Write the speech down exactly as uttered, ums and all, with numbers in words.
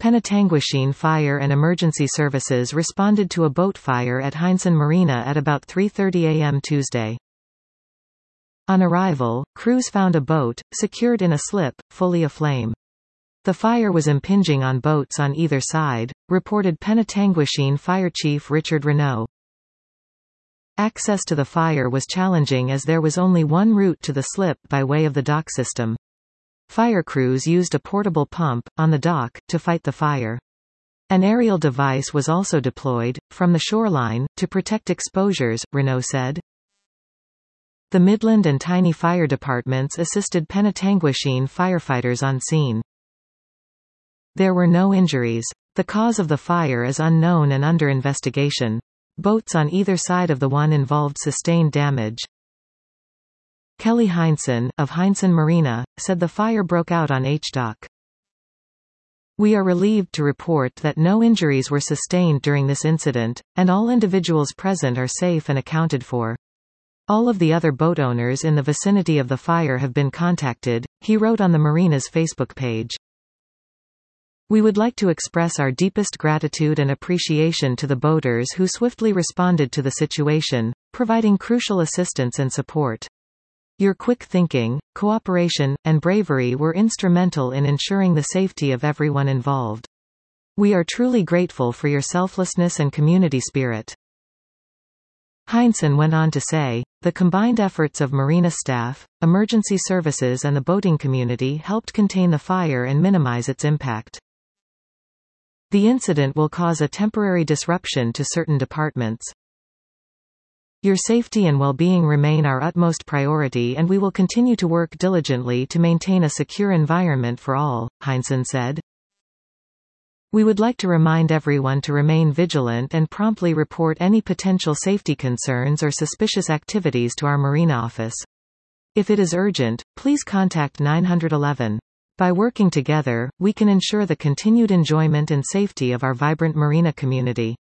Penetanguishene Fire and Emergency Services responded to a boat fire at Heinzen Marina at about three thirty a m Tuesday. On arrival, crews found a boat, secured in a slip, fully aflame. The fire was impinging on boats on either side, reported Penetanguishene Fire Chief Richard Renaud. Access to the fire was challenging as there was only one route to the slip by way of the dock system. Fire crews used a portable pump, on the dock, to fight the fire. An aerial device was also deployed, from the shoreline, to protect exposures, Renaud said. The Midland and Tyne fire departments assisted Penetanguishene firefighters on scene. There were no injuries. The cause of the fire is unknown and under investigation. Boats on either side of the one involved sustained damage. Kelly Heinzen, of Heinzen Marina, said the fire broke out on H-Dock. We are relieved to report that no injuries were sustained during this incident, and all individuals present are safe and accounted for. All of the other boat owners in the vicinity of the fire have been contacted, he wrote on the marina's Facebook page. We would like to express our deepest gratitude and appreciation to the boaters who swiftly responded to the situation, providing crucial assistance and support. Your quick thinking, cooperation, and bravery were instrumental in ensuring the safety of everyone involved. We are truly grateful for your selflessness and community spirit. Heinzen went on to say, the combined efforts of marina staff, emergency services and the boating community helped contain the fire and minimize its impact. The incident will cause a temporary disruption to certain departments. Your safety and well-being remain our utmost priority and we will continue to work diligently to maintain a secure environment for all, Heinzen said. We would like to remind everyone to remain vigilant and promptly report any potential safety concerns or suspicious activities to our marina office. If it is urgent, please contact nine one one. By working together, we can ensure the continued enjoyment and safety of our vibrant marina community.